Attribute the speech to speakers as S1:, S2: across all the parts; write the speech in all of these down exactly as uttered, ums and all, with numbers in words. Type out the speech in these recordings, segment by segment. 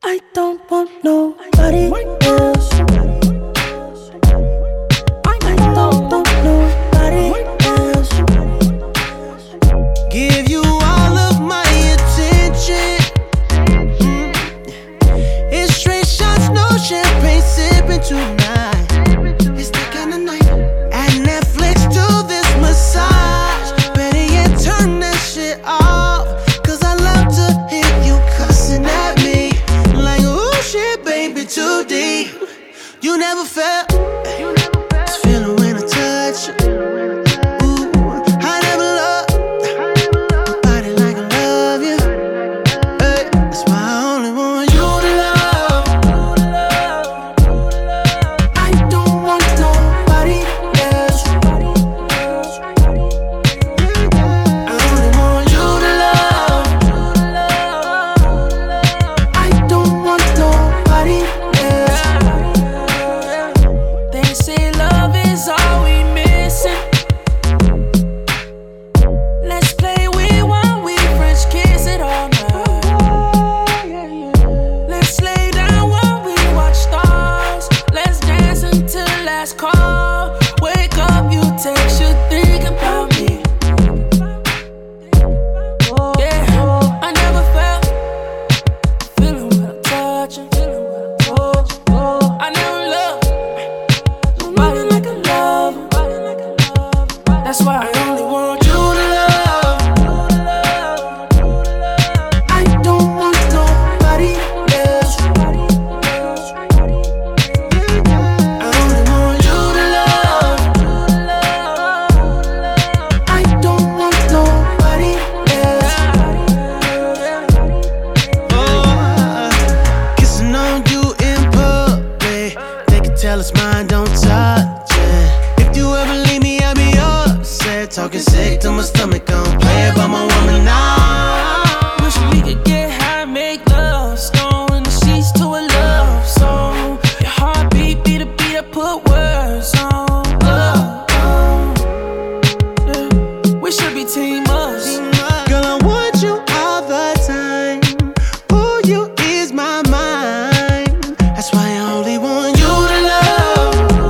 S1: I don't want nobody else. I don't want nobody else.
S2: Give you all of my attention. Mm. It's straight shots, no champagne sipping tonight. It's that kind of night. At Netflix, do this massage. Better yet, turn that shit off. Cause I love to hear you cussing at me. Like, ooh, shit, baby, too deep. You never felt this feeling when I touch you. Ooh, I never loved nobody like I love you. Hey, that's why I only want you to love.
S1: I don't want nobody else.
S2: I only want you to love.
S1: I don't want nobody else.
S3: They say love is all we missing. Let's play we want we French kiss it all night. Let's lay down while we watch stars. Let's dance until last call. Wake up, you text, you think about me. Yeah, I never felt feeling when I touch you. I never loved nobody like I love. That's why I only want you to love.
S1: I don't want nobody else.
S2: I only want you to love.
S1: I don't want nobody else.
S2: Oh, kissing on you in public. They can tell it's mine, don't touch it. If you ever leave me, I'll be upset. Talking sick to my stomach, don't play about my woman now.
S3: Wish we could get high, make love. Stone in the sheets to a love song. Your heartbeat beat a beat, I put words on. Love, yeah. We should be team us.
S2: Girl, I want you all the time. Ooh, you is my mind. That's why I only want you to love.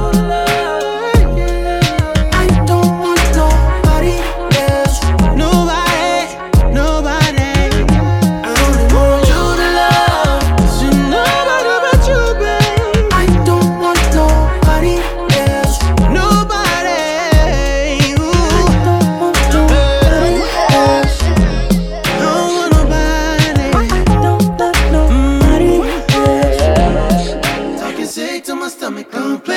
S1: I don't want nobody else.
S2: Nobody, nobody. I only want you to love. See nobody but you, babe.
S1: I don't want nobody else.
S2: Nobody. Ooh.
S1: Don't want nobody else.
S2: Don't want nobody.
S1: Don't want nobody else.
S2: Talking sick to my stomach, don't play